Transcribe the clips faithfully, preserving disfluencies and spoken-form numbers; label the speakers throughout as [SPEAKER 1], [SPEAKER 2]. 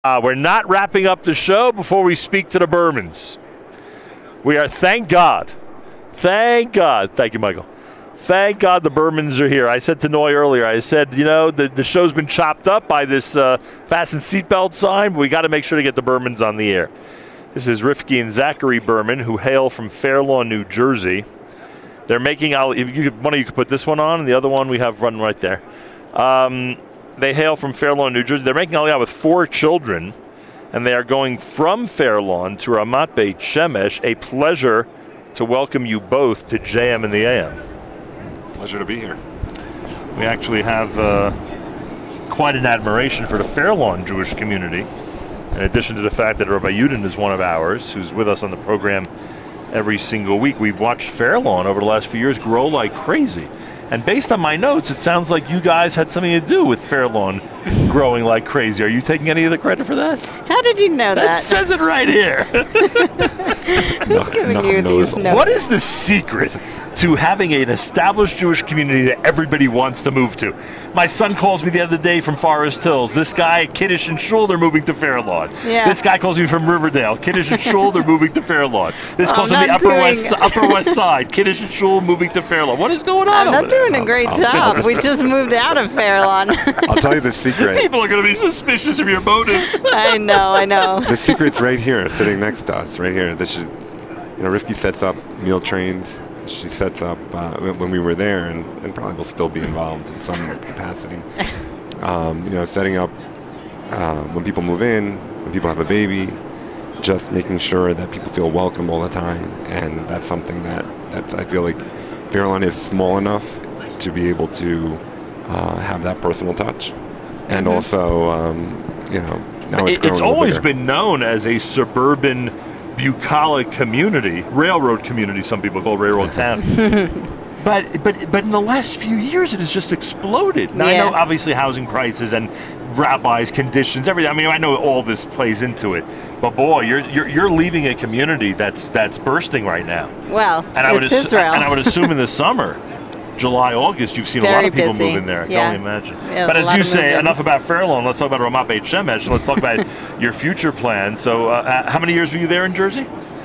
[SPEAKER 1] Uh, we're not wrapping up the show before we speak to the Bermans. We are, thank God, thank God, thank you, Michael. Thank God the Bermans are here. I said to Noy earlier, I said, you know, the, the show's been chopped up by this uh, fasten seatbelt sign, but we got to make sure to get the Bermans on the air. This is Rifki and Zachary Berman, who hail from Fair Lawn, New Jersey. They're making, I'll, if you could, one of you could put this one on, and the other one we have run right there. Um, they hail from Fair Lawn, New Jersey. They're making Aliyah with four children, and they are going from Fair Lawn to Ramat Beit Shemesh. A pleasure to welcome you both to J M in the A M.
[SPEAKER 2] Pleasure to be here.
[SPEAKER 1] We actually have uh, quite an admiration for the Fair Lawn Jewish community, in addition to the fact that Rabbi Yudin is one of ours, who's with us on the program every single week. We've watched Fair Lawn over the last few years grow like crazy. And based on my notes, it sounds like you guys had something to do with Fair Lawn growing like crazy. Are you taking any of the credit for that?
[SPEAKER 3] How did you know that?
[SPEAKER 1] That says it right here.
[SPEAKER 3] Who's giving
[SPEAKER 2] no,
[SPEAKER 3] you
[SPEAKER 2] no,
[SPEAKER 3] these notes?
[SPEAKER 1] What is the secret to having an established Jewish community that everybody wants to move to? My son calls me the other day from Forest Hills. This guy at Kiddush and Shul, they're moving to Fair Lawn.
[SPEAKER 3] Yeah.
[SPEAKER 1] This guy calls me from Riverdale. Kiddush and Shul, they're moving to Fair Lawn. This
[SPEAKER 3] I'm
[SPEAKER 1] calls me the
[SPEAKER 3] not
[SPEAKER 1] Upper
[SPEAKER 3] doing-
[SPEAKER 1] West Upper West Side. Kiddush and Shul moving to Fair Lawn. What is going on
[SPEAKER 3] I'm
[SPEAKER 1] over
[SPEAKER 3] not
[SPEAKER 1] there?
[SPEAKER 3] doing a great
[SPEAKER 2] I'll-
[SPEAKER 3] job.
[SPEAKER 2] I'll just-
[SPEAKER 3] We just moved out of Fair Lawn.
[SPEAKER 2] I'll tell you the secret.
[SPEAKER 1] People are going to be suspicious of your motives.
[SPEAKER 3] I know, I know.
[SPEAKER 2] The secret's right here, sitting next to us, right here. This is, you know, Rifki sets up meal trains. She sets up uh, when we were there, and, and probably will still be involved in some capacity. Um, you know, setting up uh, when people move in, when people have a baby, just making sure that people feel welcome all the time, and that's something that that's I feel like Fair Lawn is small enough to be able to uh, have that personal touch, and
[SPEAKER 3] Mm-hmm.
[SPEAKER 2] also, um, you know, now it's,
[SPEAKER 1] It-
[SPEAKER 2] growing
[SPEAKER 1] it's
[SPEAKER 2] a little
[SPEAKER 1] always
[SPEAKER 2] bigger.
[SPEAKER 1] been known as a suburban, bucolic community, railroad community. Some people call it railroad town. But but but in the last few years, it has just exploded. Now
[SPEAKER 3] Yeah.
[SPEAKER 1] I know obviously housing prices and rabbis, conditions, everything. I mean, I know all this plays into it. But boy, you're you're, you're leaving a community that's that's bursting right now.
[SPEAKER 3] Well,
[SPEAKER 1] And I would
[SPEAKER 3] it's
[SPEAKER 1] assu-
[SPEAKER 3] Israel.
[SPEAKER 1] and I would assume in the summer, July, August, you've seen a lot
[SPEAKER 3] Very
[SPEAKER 1] of people
[SPEAKER 3] busy.
[SPEAKER 1] move in there. I
[SPEAKER 3] Yeah.
[SPEAKER 1] can only imagine.
[SPEAKER 3] Yeah,
[SPEAKER 1] but
[SPEAKER 3] a
[SPEAKER 1] as
[SPEAKER 3] lot
[SPEAKER 1] you
[SPEAKER 3] of
[SPEAKER 1] say,
[SPEAKER 3] move-ins.
[SPEAKER 1] enough about Fair Lawn. Let's talk about Ramat Beit Shemesh. Let's talk about your future plans. So, uh, how many years were you there in Jersey?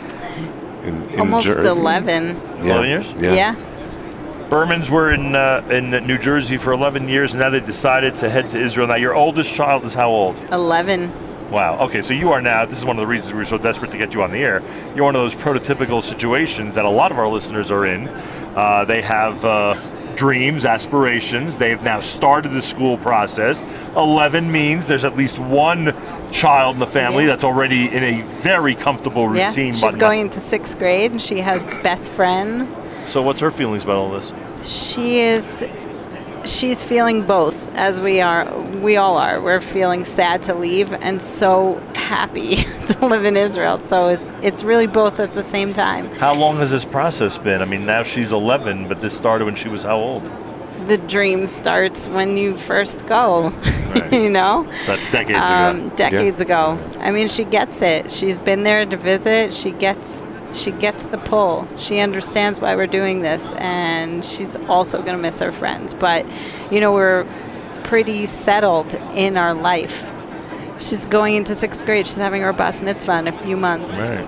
[SPEAKER 2] In, in
[SPEAKER 3] Almost
[SPEAKER 2] Jersey.
[SPEAKER 3] eleven.
[SPEAKER 1] eleven years?
[SPEAKER 2] Yeah.
[SPEAKER 3] Yeah.
[SPEAKER 1] Bermans were in uh, in New Jersey for eleven years, and now they decided to head to Israel. Now, your oldest child is how old?
[SPEAKER 3] eleven.
[SPEAKER 1] Wow. Okay, so you are now, this is one of the reasons we were so desperate to get you on the air. You're one of those prototypical situations that a lot of our listeners are in. Uh, they have uh, dreams, aspirations. They've now started the school process. eleven means there's at least one child in the family
[SPEAKER 3] Yeah.
[SPEAKER 1] that's already in a very comfortable
[SPEAKER 3] Yeah.
[SPEAKER 1] routine.
[SPEAKER 3] She's
[SPEAKER 1] buttoned up.
[SPEAKER 3] going into sixth grade, and she has best friends.
[SPEAKER 1] So what's her feelings about all this?
[SPEAKER 3] She is. She's feeling both, as we are. We all are. We're feeling sad to leave, and so happy to live in Israel. So it, it's really both at the same time.
[SPEAKER 1] How long has this process been? I mean, now she's eleven, but this started when she was how old?
[SPEAKER 3] The dream starts when you first go.
[SPEAKER 1] Right.
[SPEAKER 3] You know.
[SPEAKER 1] So that's decades
[SPEAKER 3] um,
[SPEAKER 1] ago.
[SPEAKER 3] decades ago. I mean, she gets it. She's been there to visit. She gets she gets the pull. She understands why we're doing this, and she's also going to miss her friends. But, you know, we're pretty settled in our life. She's going into sixth grade. She's having her bas mitzvah in a few months.
[SPEAKER 1] Right.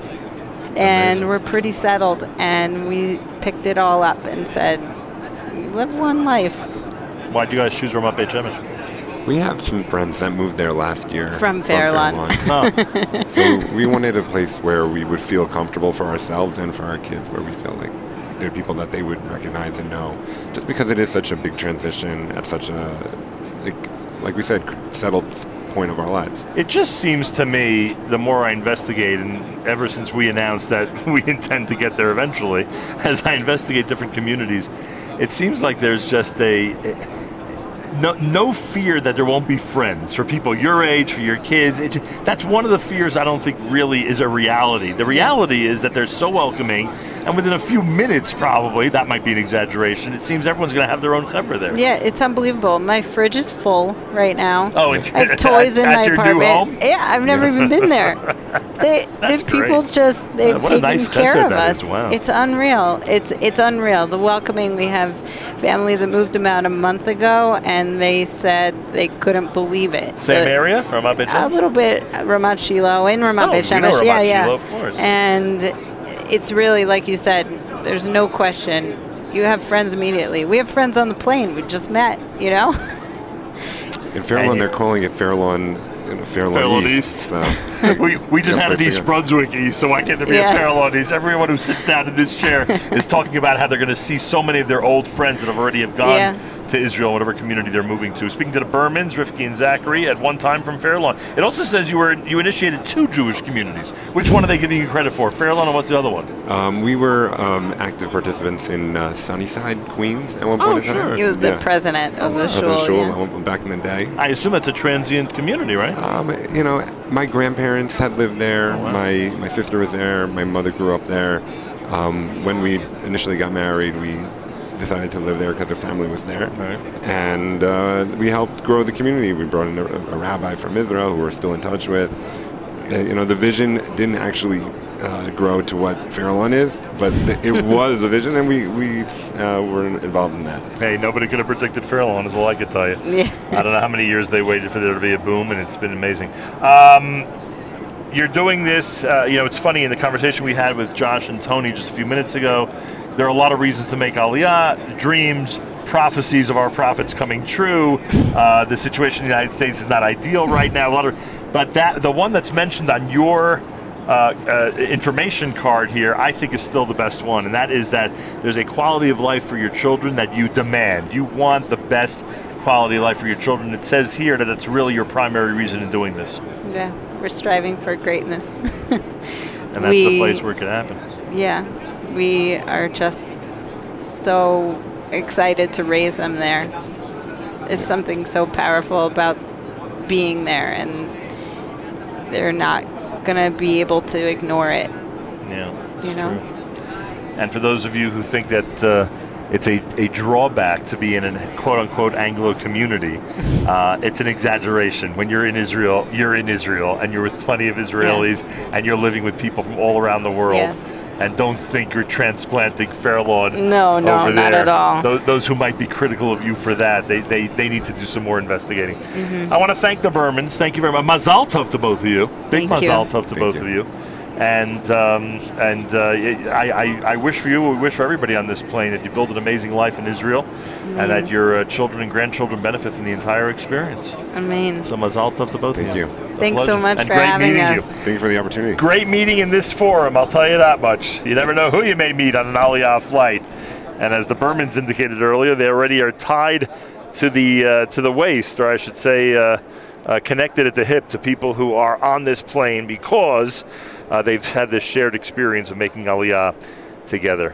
[SPEAKER 3] And
[SPEAKER 1] Amazing.
[SPEAKER 3] we're pretty settled, and we picked it all up and said, "You live one life."
[SPEAKER 1] Why'd you guys choose Ramat Beit Shemesh?
[SPEAKER 2] We have some friends that moved there last year.
[SPEAKER 3] From Fair Lawn.
[SPEAKER 1] Huh.
[SPEAKER 2] So we wanted a place where we would feel comfortable for ourselves and for our kids, where we feel like there are people that they would recognize and know. Just because it is such a big transition at such a, like, like we said, settled point of our lives.
[SPEAKER 1] It just seems to me, the more I investigate, and ever since we announced that we intend to get there eventually, as I investigate different communities, it seems like there's just a no, no fear that there won't be friends for people your age, for your kids. It's, that's one of the fears I don't think really is a reality. The reality is that they're so welcoming and within a few minutes, probably, that might be an exaggeration, it seems everyone's going to have their own chevra there.
[SPEAKER 3] Yeah, it's unbelievable. My fridge is full right now.
[SPEAKER 1] Oh, and
[SPEAKER 3] I have toys
[SPEAKER 1] at,
[SPEAKER 3] in
[SPEAKER 1] at
[SPEAKER 3] my
[SPEAKER 1] your
[SPEAKER 3] apartment.
[SPEAKER 1] new home?
[SPEAKER 3] Yeah, I've never even been there. They,
[SPEAKER 1] That's
[SPEAKER 3] the people
[SPEAKER 1] great.
[SPEAKER 3] just they've
[SPEAKER 1] Uh, what a
[SPEAKER 3] taken
[SPEAKER 1] nice
[SPEAKER 3] care
[SPEAKER 1] chesed
[SPEAKER 3] of
[SPEAKER 1] that
[SPEAKER 3] us.
[SPEAKER 1] is. Wow.
[SPEAKER 3] It's unreal. It's it's unreal. The welcoming. We have family that moved them out a month ago, and they said they couldn't believe it.
[SPEAKER 1] Same
[SPEAKER 3] The-
[SPEAKER 1] area, Ramat Beit
[SPEAKER 3] A
[SPEAKER 1] Shemesh?
[SPEAKER 3] little bit Ramat Shiloh in Ramat
[SPEAKER 1] Oh,
[SPEAKER 3] Beit
[SPEAKER 1] we know
[SPEAKER 3] Shemesh.
[SPEAKER 1] Ramat
[SPEAKER 3] Yeah, yeah.
[SPEAKER 1] Shiloh, of course.
[SPEAKER 3] And it's really like you said. There's no question. You have friends immediately. We have friends on the plane. We just met. You know.
[SPEAKER 2] In Fairlawn, they're calling it Fairlawn, you know, Fairlawn,
[SPEAKER 1] Fairlawn
[SPEAKER 2] East.
[SPEAKER 1] East.
[SPEAKER 2] So.
[SPEAKER 1] we, we just
[SPEAKER 2] Yeah,
[SPEAKER 1] had an
[SPEAKER 2] right
[SPEAKER 1] East
[SPEAKER 2] there.
[SPEAKER 1] Brunswick East, so I get to be
[SPEAKER 3] Yeah.
[SPEAKER 1] a Fairlawn East. Everyone who sits down in this chair is talking about how they're going to see so many of their old friends that have already have gone
[SPEAKER 3] Yeah.
[SPEAKER 1] to Israel, whatever community they're moving to. Speaking to the Bermans, Rifki and Zachary, at one time from Fairlawn. It also says you were you initiated two Jewish communities. Which one are they giving you credit for? Fairlawn, and what's the other one?
[SPEAKER 2] Um, we were um, active participants in uh, Sunnyside, Queens, at one point
[SPEAKER 1] Oh,
[SPEAKER 2] in time.
[SPEAKER 1] sure.
[SPEAKER 3] He was the
[SPEAKER 2] Yeah.
[SPEAKER 3] president of the
[SPEAKER 2] Of the
[SPEAKER 3] shul.
[SPEAKER 2] shul,
[SPEAKER 3] yeah.
[SPEAKER 2] uh, back in the day.
[SPEAKER 1] I assume that's a transient community, right?
[SPEAKER 2] Um, you know, my grandparents had lived there.
[SPEAKER 1] Oh, wow.
[SPEAKER 2] My my sister was there. My mother grew up there. Um, when we initially got married, we decided to live there because her family was there,
[SPEAKER 1] Right.
[SPEAKER 2] and uh, we helped grow the community. We brought in a, a rabbi from Israel who we're still in touch with. And, you know, the vision didn't actually uh, grow to what Fairlawn is, but th- it was a vision, and we we uh, were involved in that.
[SPEAKER 1] Hey, nobody could have predicted Fairlawn, is all I could tell you.
[SPEAKER 3] Yeah.
[SPEAKER 1] I don't know how many years they waited for there to be a boom, and it's been amazing. Um, you're doing this, uh, you know, it's funny, in the conversation we had with Josh and Tony just a few minutes ago, there are a lot of reasons to make Aliyah, dreams, prophecies of our prophets coming true. Uh, the situation in the United States is not ideal right now. A lot of, but that the one that's mentioned on your uh, uh, information card here, I think is still the best one, and that is that there's a quality of life for your children that you demand. You want the best quality of life for your children. It says here that it's really your primary reason in doing this,
[SPEAKER 3] Yeah, we're striving for greatness.
[SPEAKER 1] and that's
[SPEAKER 3] We-
[SPEAKER 1] the place where it can happen.
[SPEAKER 3] Yeah, we are just so excited to raise them there. There's something so powerful about being there, and they're not going to be able to ignore it.
[SPEAKER 1] Yeah,
[SPEAKER 3] You
[SPEAKER 1] it's
[SPEAKER 3] know?
[SPEAKER 1] true. And for those of you who think that uh, it's a, a drawback to be in a quote-unquote Anglo community, uh, it's an exaggeration. When you're in Israel, you're in Israel, and you're with plenty of Israelis, and you're living with people from all around the world.
[SPEAKER 3] Yes.
[SPEAKER 1] And don't think you're transplanting Fairlawn
[SPEAKER 3] No, no,
[SPEAKER 1] over
[SPEAKER 3] not
[SPEAKER 1] there.
[SPEAKER 3] at all.
[SPEAKER 1] Those, those who might be critical of you for that, they, they, they need to do some more investigating.
[SPEAKER 3] Mm-hmm.
[SPEAKER 1] I want to thank the Bermans. Thank you very much. Mazal tov to both of you. Big
[SPEAKER 3] Thank you.
[SPEAKER 1] mazal tov to
[SPEAKER 2] Thank
[SPEAKER 1] both
[SPEAKER 2] you.
[SPEAKER 1] of you. And um, and uh, I, I, I wish for you, we wish for everybody on this plane that you build an amazing life in Israel, and that your uh, children and grandchildren benefit from the entire experience.
[SPEAKER 3] I mean,
[SPEAKER 1] So mazal tov to both
[SPEAKER 2] Thank
[SPEAKER 1] of you.
[SPEAKER 2] you.
[SPEAKER 1] It's a
[SPEAKER 3] thanks so
[SPEAKER 1] pleasure.
[SPEAKER 3] much
[SPEAKER 1] And
[SPEAKER 3] for
[SPEAKER 1] great
[SPEAKER 3] having
[SPEAKER 1] meeting
[SPEAKER 3] us.
[SPEAKER 1] you.
[SPEAKER 2] Thank you for the opportunity.
[SPEAKER 1] Great meeting in this forum, I'll tell you that much. You never know who you may meet on an Aliyah flight. And as the Bermans indicated earlier, they already are tied to the uh, to the waist, or I should say uh, uh, connected at the hip to people who are on this plane because uh, they've had this shared experience of making Aliyah together.